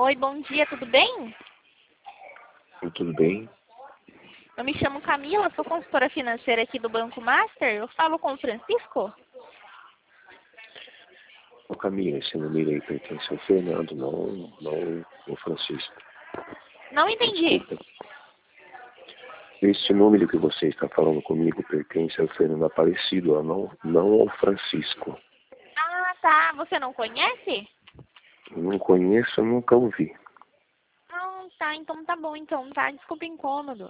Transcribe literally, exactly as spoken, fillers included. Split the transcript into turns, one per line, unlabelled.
Oi, bom dia, tudo bem?
Tudo bem?
Eu me chamo Camila, sou consultora financeira aqui do Banco Master. Eu falo com o Francisco?
Ô Camila, esse número aí pertence ao Fernando, não, não ao Francisco.
Não entendi.
Desculpa. Esse número que você está falando comigo pertence ao Fernando Aparecido, não, não ao Francisco.
Ah, tá. Você não conhece?
Não conheço, nunca ouvi.
Ah, tá. Então tá bom, então, tá? Desculpa o incômodo.